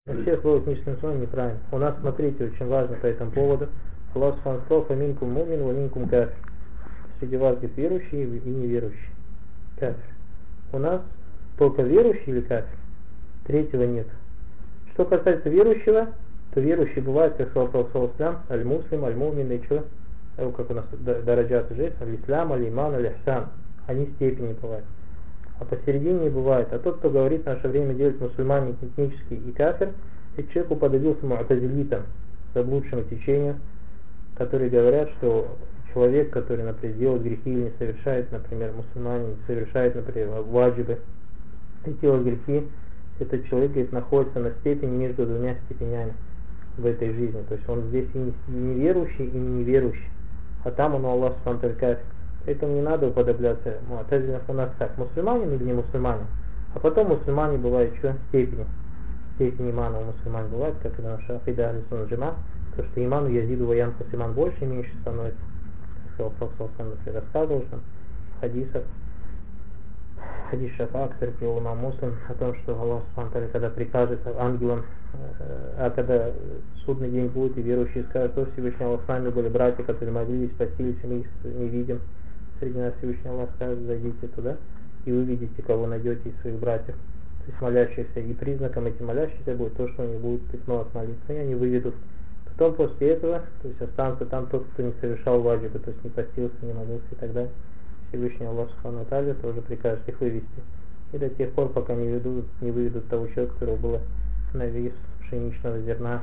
Вообще слово книжным словом неправильно. У нас, смотрите, очень важно по этому поводу. Аллах сказал: «Фаминкум мумин, ваминкум кафир». Среди вас есть верующие и неверующие. Кафир. У нас только верующий или кафир. Третьего нет. Что касается верующего, то верующий бывает, как сказал Пророк, аль-муслим, аль-мумин и что? Как у нас дараджат уже есть, аль-ислам, аль-иман, аль-ихсан. Они степени бывают. А посередине не бывает. А тот, кто говорит, в наше время делать мусульмане этнический и кафир, этот человек уподобился му'тазилитам, заблудшему течению, которые говорят, что человек, который, например, делает грехи или не совершает, например, мусульмане не совершает, например, ваджибы, и делает грехи, этот человек, говорит, находится на степени между двумя степенями в этой жизни. То есть он здесь и не верующий, и не неверующий. А там он, Аллах субхану кафир. Поэтому не надо уподобляться му'тазилям. У нас так, мусульманин или не мусульманин. А потом мусульмане бывают что? Степени. Степень имана у мусульман бывает, как и наша акида ахль-сунна джама, то что иману язиду ва янкус, иман больше и меньше становится. Как сказал Пророк, рассказывал что в хадис Шафа, который привел имам Муслим, о том, что Аллах субхану когда прикажет ангелам, а когда судный день будет, и верующие скажут: «То Всевышний Аллах, с нами были братья, которые молились, постились, и мы их не видим». Среди нас Всевышний Аллах скажет: «Зайдите туда, и вы видите, кого найдете из своих братьев». То есть молящихся, и признаком этих молящихся будет то, что они будут пятно от молитвы, и они выведут. Потом после этого, то есть останется там тот, кто не совершал ваджибы, то есть не постился, не молился и так далее. Всевышний Аллах субхану тааля тоже прикажет их вывести. И до тех пор, пока не выведут того человека, у которого было навес пшеничного зерна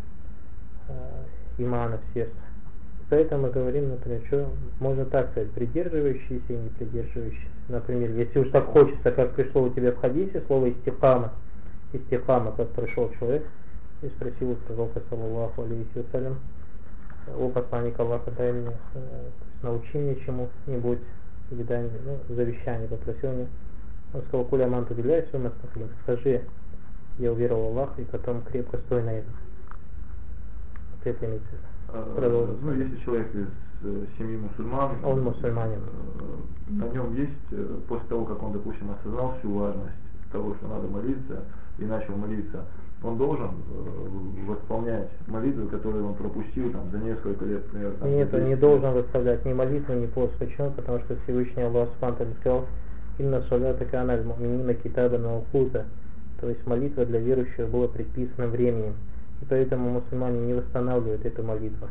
имана в сердце. Поэтому мы говорим, например, что можно так сказать, придерживающиеся и не придерживающиеся. Например, если уж так хочется, как пришло у тебя в хадисе слово истихама, как пришел человек и спросил у пророка, саллаллаху алейхи вассалям: «О посланник Аллаха, дай мне, научи меня чему-нибудь, или дай мне, завещание», попросил мне. Он сказал: «Куля манту билляй, скажи, я уверовал в Аллаха, и потом крепко стой на этом». Вот это имеется в виду. Если человек из семьи мусульман, он мусульманин, на нем есть, после того, как он, допустим, осознал всю важность того, что надо молиться, и начал молиться, он должен восполнять молитвы, которые он пропустил там, за несколько лет, например. Нет, он не должен восставлять ни молитву, ни пост. Почему? Потому что Всевышний Аллах субхану тааля сказал: «Инна салата кана аль-му'минина китабан мавкута». То есть молитва для верующих была предписанным временем. И поэтому мусульмане не восстанавливают эту молитву.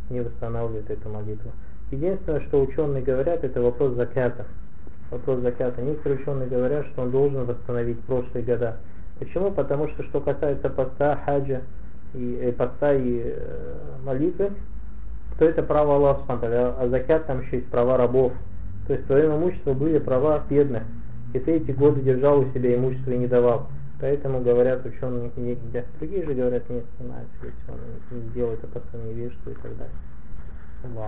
Единственное, что ученые говорят, это вопрос заката. Некоторые ученые говорят, что он должен восстановить прошлые года. Почему? Потому что касается поста, хаджа, и молитвы, то это право Аллаха субхану тааля, а закат там еще есть права рабов. То есть в твоем имуществе были права бедных, и ты эти годы держал у себя имущество и не давал. Поэтому говорят ученые нельзя. Другие же говорят: нет, не надо, если он не сделает, это просто невежество и так далее.